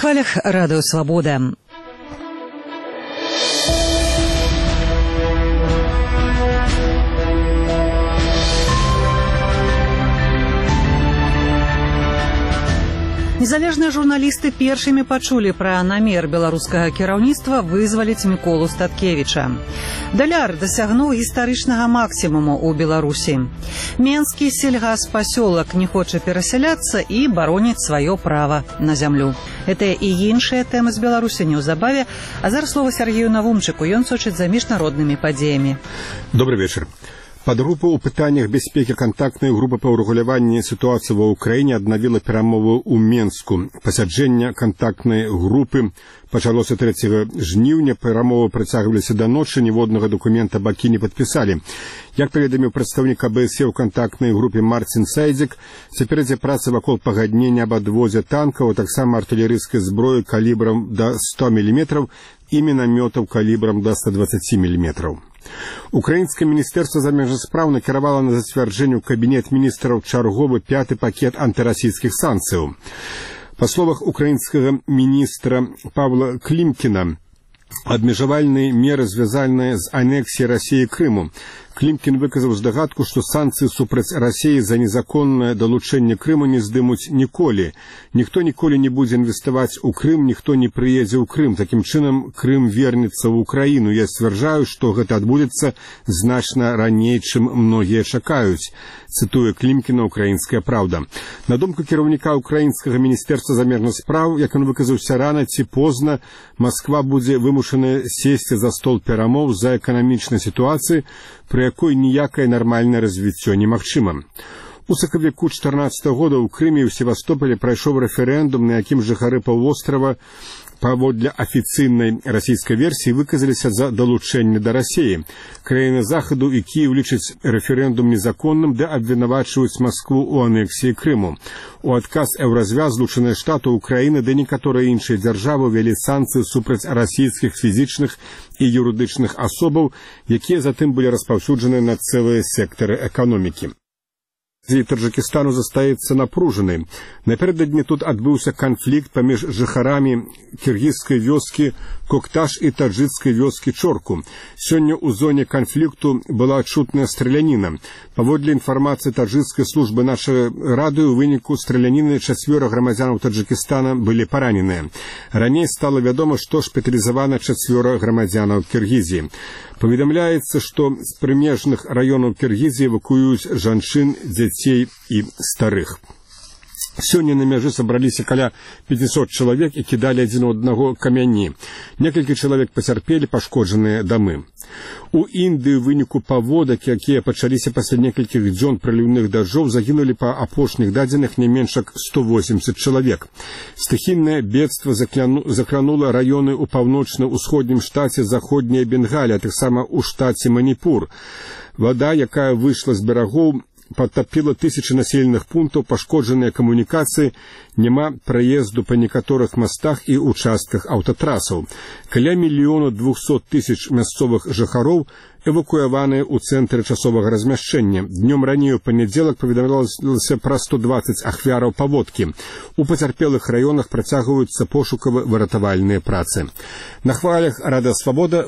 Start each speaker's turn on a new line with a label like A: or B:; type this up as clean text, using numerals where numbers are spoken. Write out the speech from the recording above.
A: хвалях радыё «Свабода». Незалежныя журналісты першымі пачулі пра намер беларускага кіраўніцтва вызваліць Міколу Статкевіча. Даляр дасягнуў гістарычнага максімуму ў Беларусі. Менскі сельгаспасёлак не хоча перасяляцца і бароніць сваё права на зямлю. Гэтыя і іншыя тэмы з Беларусі неўзабаве, а зараз слова Сергею Навумчыку, ён сочыць за міжнароднымі падзеямі.
B: Добрый вечер. Падгрупа ў пытаннях бяспекі кантактнай групы па ўрэгуляванні сітуацыі ва ўкраіне аднавіла перамовы ў Менску. Пасяджэнне кантактнай групы пачалося 3 жніўня, перамовы працягваліся да ночы, ніводнага дакумента бакі не падпісалі. Як паведаміў прадстаўнік АБСЕ ў кантактнай групе Марцін Сайдзік, цяпер ідзе праца вакол пагаднення аб адвозе танкаў, а таксама артылерыйскай зброі калібрам да 100 мм і мінамётаў калібрам да 120 мм. Украінскае міністэрства замежных спраў накіравала на зацвярджэнне ў кабінет міністраў чарговы 5-й пакет антырасійскіх санкцыяў. Па словах украінскага міністра Павла Клімкіна, абмежавальныя меры звязаныя з анексіяй Расіі Крыму. Клімкін выказаў здагадку, што санкцыі супраць Расіі за незаконнае далучэнне Крыму не здымуць ніколі. Ніхто ніколі не будзе інвеставаць у Крым, ніхто не прыедзе ў Крым. Такім чынам, Крым вернецца ў Украіну. Я сцвярджаю, што гэта адбудзецца значна раней, чым многія чакаюць. Цытуе Клімкіна «Украінская праўда». На думку кіраўніка украінскага міністэрства замежных спраў, як ён выказаўся рана ці позна, Масква будзе вымушаная сесці за стол перамоў за эканамічнай сітуацыі, пры якой ніякае нармальнае развіццё немагчыма. У сакавіку 2014 года ў Крыме і ў Севастополі прайшоў рэферэндум, на якім жыхары паўвострава паводле афіцыйнай расійскай версіі выказаліся за далучэнне да Расіі. Краіны Захаду і Кіеў лічаць рэферэндум незаконным, ды абвінавачваюць Маскву ў анексіі Крыму. У адказ Еўразвяз, Злучаныя Штаты, Украіна ды некаторыя іншыя дзяржавы ввялі санкцыі супраць расійскіх фізічных і юрыдычных асобаў, якія затым былі распаўсюджаны на цэлыя сектары эканомікі. Таджикистану застаецца напружанай. Напярэдадні тут адбыўся канфлікт паміж жыхарамі кіргізскай вёскі Кокташ і таджикскай вёскі Чорку. Сёння ў зоне канфлікту была адчутная страляніна. Паводле інфармацыі таджикскай службы нашага радыё, у выніку страляніны 4 грамадзянаў Таджикистана былі параненыя. Раней стала вядома, што шпіталізавана 4 грамадзянаў Кіргізіі. Паведамляецца, што з прымежных раёнаў Кіргізіі эвакуююць жанчын, дзяцей і старых. Сёння на мяжы сабраліся каля 500 чалавек і кідалі адзін у аднаго камяні. Некалькі чалавек пацярпелі пашкоджаныя дамы. У Індыі ў выніку паводак, якія пачаліся пасля некалькіх дзён праліўных дажджоў, загінулі па апошніх дадзеных не менш як 180 чалавек. Стыхійнае бедства закранула раёны ў паўночна-ўсходнім штаце Заходняя Бенгалія, а таксама ў штаце Маніпур. Вада, якая выйшла з берагоў, падтапіла тысячы населеных пунктаў, пашкоджаныя камунікацыі, няма праезду па некаторых мастах і участках аўтатрасаў. Каля 1 200 000 мясцовых жыхароў эвакуяваныя ў цэнтры часовага размяшчэння. Днём раней у панядзелак паведамлялася пра 120 ахвяраў паводкі. У пацярпелых раёнах працягваюцца пошукава-выратавальныя працы. На хвалях радыё «Свабода»